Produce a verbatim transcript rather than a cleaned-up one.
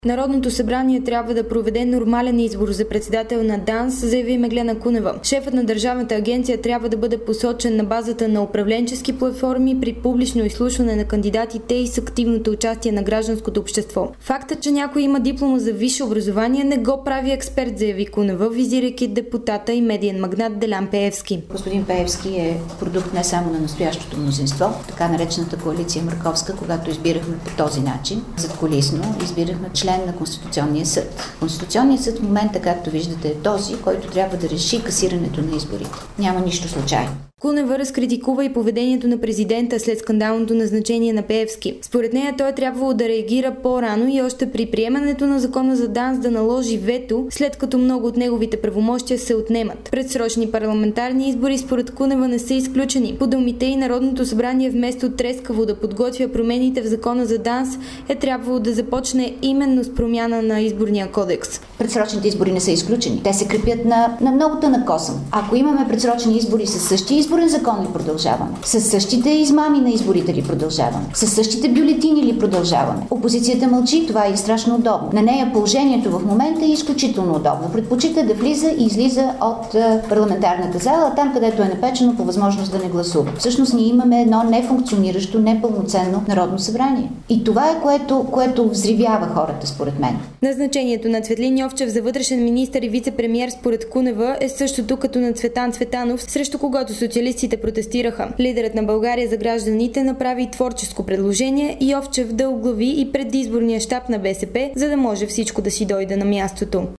Народното събрание трябва да проведе нормален избор за председател на ДАНС, заяви Меглена Кунева. Шефът на Държавната агенция трябва да бъде посочен на базата на управленчески платформи при публично изслушване на кандидатите и с активното участие на гражданското общество. Фактът, че някой има диплома за висше образование, не го прави експерт, заяви Кунева, визирайки депутата и медиен магнат Делян Пеевски. Господин Пеевски е продукт не само на настоящото мнозинство, така наречената коалиция Марковска, когато избирахме по този начин. Задкулисно избирахме член на Конституционния съд. Конституционният съд в момента, както виждате, е този, който трябва да реши касирането на изборите. Няма нищо случайно. Кунева разкритикува и поведението на президента след скандалното назначение на Пеевски. Според нея той е трябвало да реагира по-рано и още при приемането на закона за ДАНС да наложи вето, след като много от неговите правомощия се отнемат. Предсрочни парламентарни избори според Кунева не са изключени. По думите и Народното събрание вместо трескаво да подготвя промените в закона за ДАНС е трябвало да започне именно с промяна на изборния кодекс. Предсрочните избори не са изключени. Те се крепят на, на много тънък косъм. Ако имаме предсрочни избори със същия изборен закон ли продължаваме? С същите измами на изборите ли продължаваме? С същите бюлетини ли продължаваме? Опозицията мълчи, това е страшно удобно. На нея положението в момента е изключително удобно. Предпочита да влиза и излиза от е, парламентарната зала, там където е напечено по възможност да не гласува. Всъщност ние имаме едно нефункциониращо, непълноценно Народно събрание. И това е което, което взривява хората, според мен. Назначението на Цветлин Йовчев за вътрешен министър и вице-премиер според Кунева е същото като на Цветан Цветанов, срещу когото социалистите протестираха. Лидерът на България за гражданите направи творческо предложение и Йовчев да оглави и предизборния щаб на БСП, за да може всичко да си дойде на мястото.